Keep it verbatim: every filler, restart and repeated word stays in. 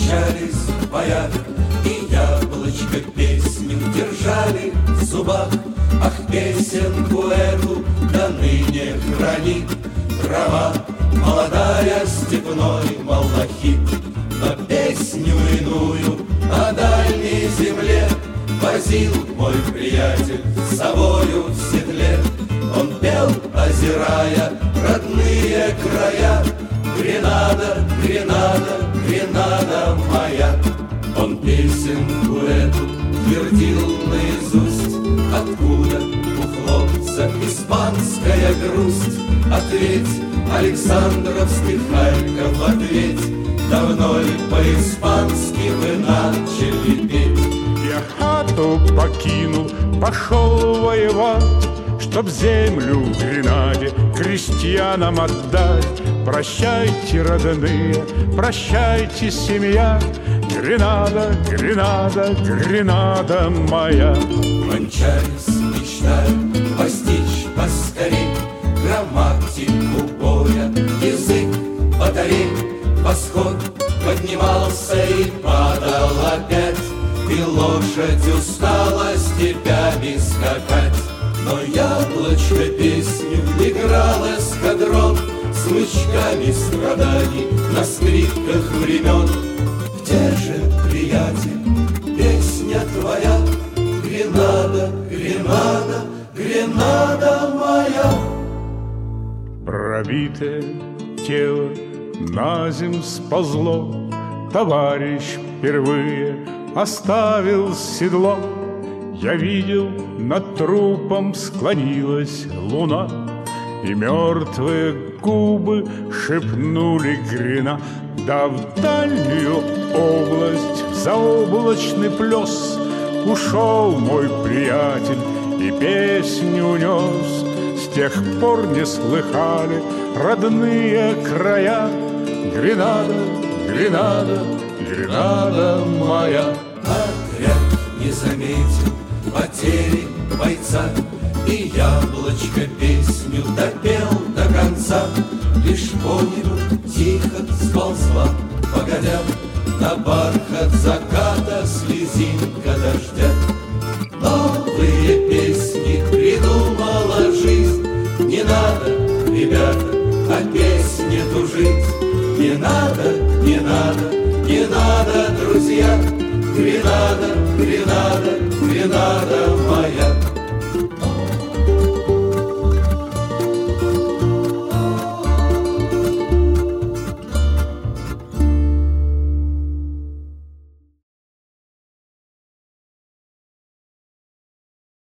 кончались боя, и яблочко песню держали в зубах. Ах, песенку эту до ныне хранит трава молодая, степной малахит. Но песню иную о дальней земле возил мой приятель с собою в седле. Он пел, озирая родные края: Гренада, Гренада, Гренада моя. Он песенку эту твердил наизусть. Откуда у хлопца испанская грусть? Ответь, Александровский Харьков, ответь, давно ли по-испански вы начали петь? Я хату покинул, пошел воевать, чтоб землю в Гренаде крестьянам отдать. Прощайте, родные, прощайте, семья, Гренада, Гренада, Гренада моя. Кончались мечтая постичь поскорей грамматику боя, язык батарей. Восход поднимался и падал опять, и лошадь устала степями скакать. Но яблочко песню играл эскадрон, смычками страданий на скрипках времен. Где же, приятель, песня твоя? Гренада, Гренада, Гренада моя. Пробитое тело на земь сползло, товарищ впервые оставил седло. Я видел, над трупом склонилась луна, и мертвые губы шепнули Грена. Да в дальнюю область, в заоблачный плес ушел мой приятель и песню унес. С тех пор не слыхали родные края: Гренада, Гренада, Гренада моя. Отряд не заметил потери бойца, и яблочко песню допел до конца. Лишь по небу тихо сползла, погодя, на бархат заката слезинка дождя. Новые песни придумала жизнь. Не надо, ребята, о песне тужить. Не надо, не надо, не надо, друзья. Гренада, Гренада, Гренада моя.